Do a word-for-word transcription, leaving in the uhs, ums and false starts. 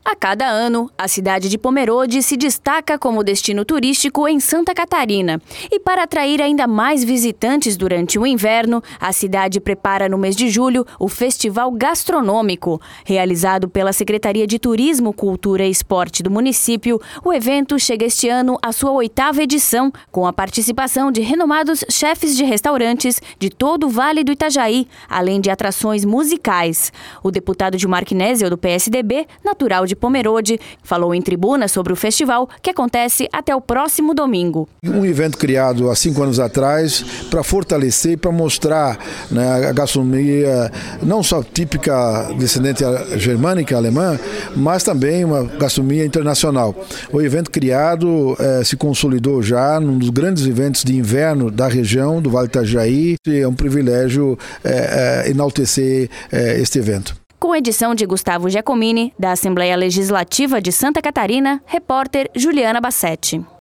A cada ano, a cidade de Pomerode se destaca como destino turístico em Santa Catarina. E para atrair ainda mais visitantes durante o inverno, a cidade prepara no mês de julho o Festival Gastronômico. Realizado pela Secretaria de Turismo, Cultura e Esporte do município, o evento chega este ano à sua oitava edição, com a participação de renomados chefes de restaurantes de todo o Vale do Itajaí, além de atrações musicais. O deputado Gilmar Knezzel, do P S D B, natural de Pomerode, falou em tribuna sobre o festival, que acontece até o próximo domingo. Um evento criado há cinco anos atrás para fortalecer e para mostrar, né, a gastronomia não só típica descendente germânica, alemã, mas também uma gastronomia internacional. O evento criado eh, se consolidou já num dos grandes eventos de inverno da região, do Vale do Itajaí. É um privilégio eh, eh, enaltecer eh, este evento. Com edição de Gustavo Giacomini, da Assembleia Legislativa de Santa Catarina, repórter Juliana Bassetti.